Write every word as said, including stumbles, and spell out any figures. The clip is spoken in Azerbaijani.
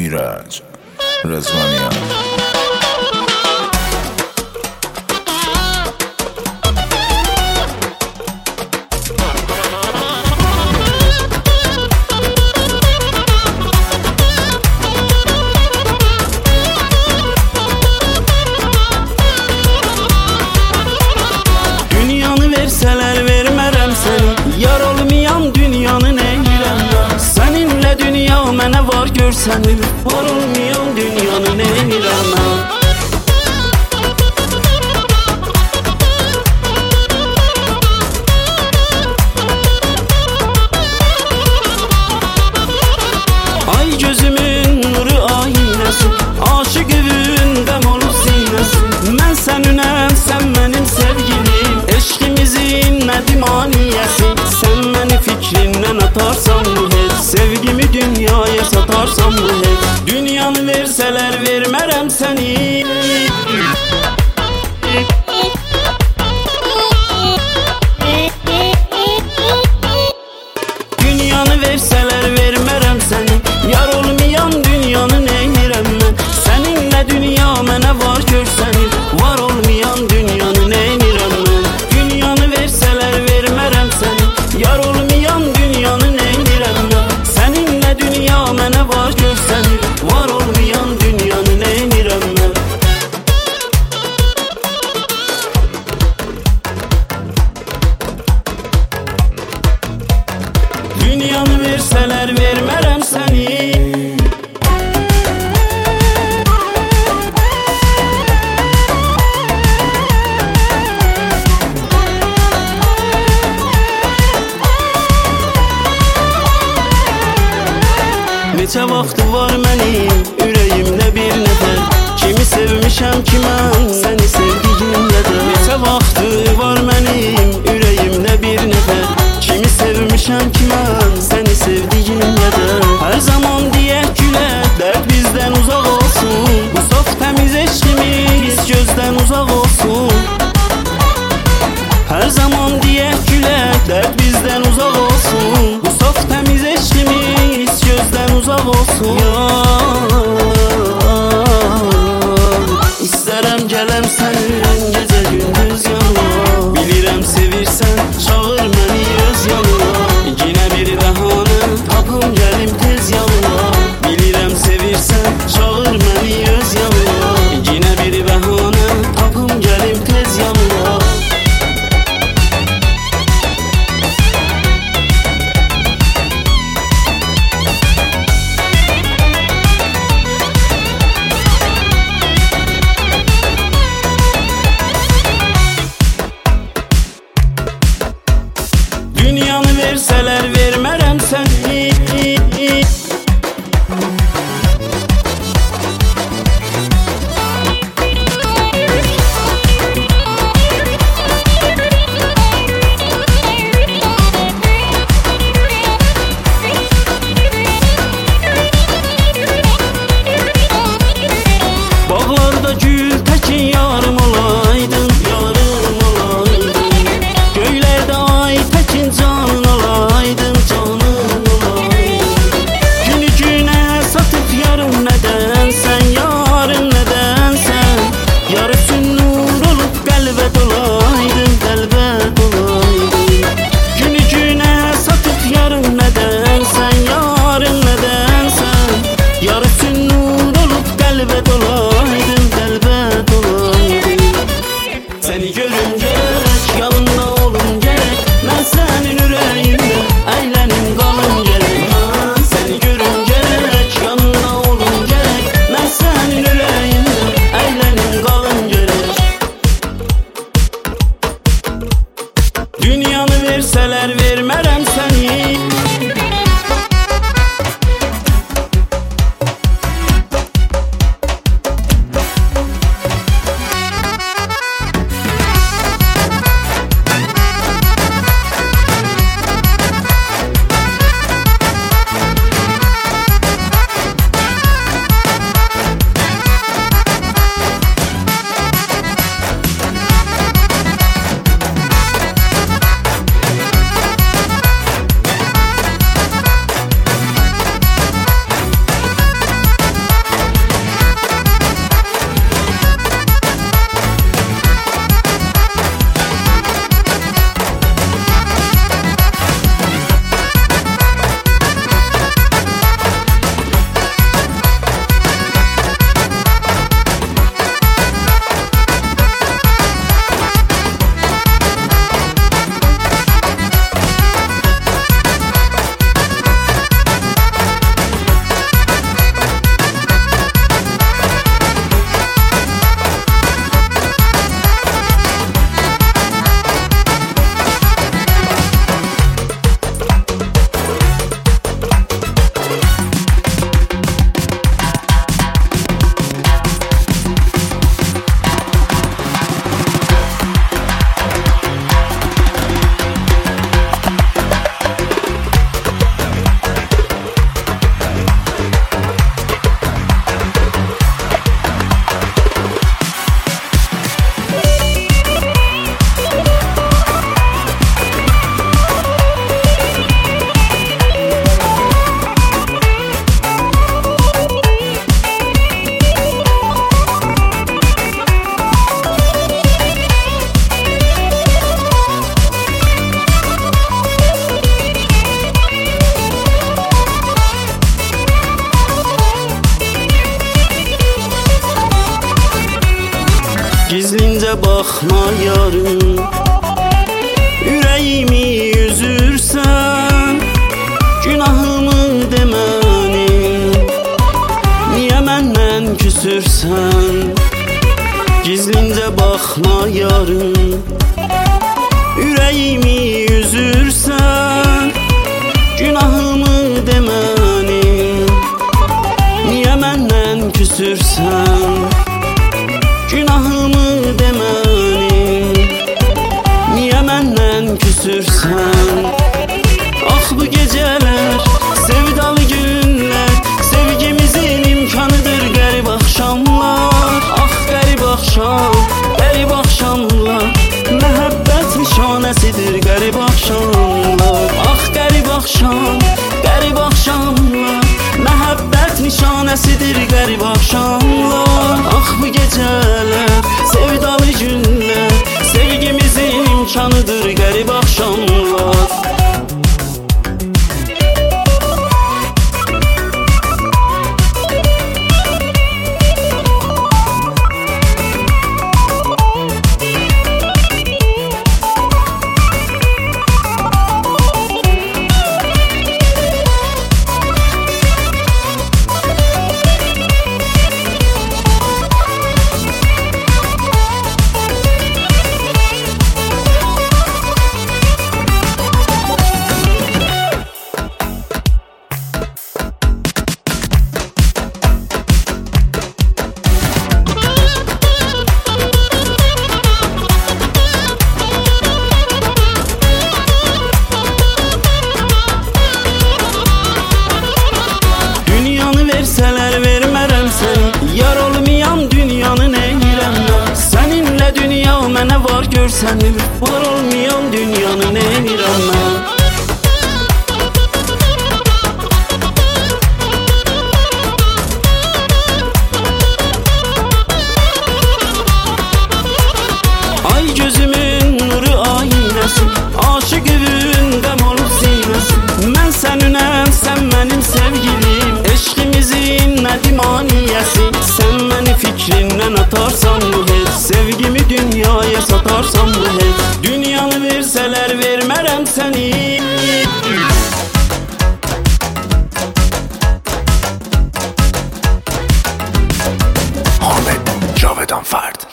ایرج رضوانیان. Verseler vermərəm səni, yar olmayan dünyanı neyirəm mən. Səninlə dünya mənə var görsənir, var olmayan dünyanı neyirəm mən. Ay gözümün nuru aynəsi, aşıq evindəm olur sinəsi. Mən səninəm, sən mənim sevgilim, eşqimizin nədimaniyəsi. Sən məni fikrindən atarsan bu heç, sevgimi dünyaya satarsan bu heç. Dünyanı versələr vermərəm səni. Dünyanı versələr vermərəm səni, yar olmayan dünyanı neyirəm mən. Səninlə dünya mənə var görsənir, var olmayan dünyanı neyirəm mən. Dünyanı versələr vermərəm səni, yar olmayan dünyanı neyirəm mən. Səninlə dünya mənə var görsənir, var olmayan dünyanı neyirəm mən. Dünyanı versələr vermərəm səni. Neçə vaxtı var mənim ürəyimdə bir nəfər, kimi sevmişəm ki mən səni sevdiyim qədər. Neçə vaxtı var mənim ürəyimdə bir nəfər, kimi sevmişəm ki mən səni sevdiyim qədər. Hər zaman deyək gülək, dərd bizdən uzaq olsun, bu saf təmiz eşqimiz gözdən uzaq olsun. Hər zaman deyək gülək, dərd bizdən uzaq olsun, bu saf təmiz eşqimiz gözdən uzaq olsun. İstərəm gələm sənin gecə gündüz yanına, bilirəm sevirsən çağır məni öz yanına. Yenə bir bəhanə tapım gəlim tez yanına, bilirəm sevirsən çağır məni öz yanına. Yenə bir bəhanə tapım gəlim tez yanına. Gizlincə baxma yarım, ürəyimi üzürsən, günahımı demənim, niyə məndən küsürsən? Gizlincə baxma yarım, ürəyimi üzürsən, günahımı demənim, niyə məndən küsürsən? Günahımı demənim, niyə məndən küsürsən? Ah bu gecələr, sevdalı günlər, sevgimizin imkanıdır qərib axşamlar. Ah qərib axşam, qərib axşamlar, məhəbbət nişanəsidir qərib axşamlar. Ah qərib axşam, qərib axşamlar, məhəbbət nişanəsidir qərib axşamlar. Ah bu gecələr, sevdalı günlər, sevgimizin imkanıdır qərib axşamlar. Versələr vermərəm səni, yar olmayan dünyanı neynirəm mən? Səninlə dünya mənə var görsənir, var olmayan dünyanı neynirəm mən? Ay gözümün nuru aynəsi, aşıq övündəm olub sinəsi. Mən səninəm, sən mənim sevgilim, eşqimizin nədimaniyəsi. Sən məni fikrindən atarsan bu heç, sevgimi dünyaya satarsan bu heç. Dünyanı versələr vermərəm səni. Ahmet Cavedan Ferd.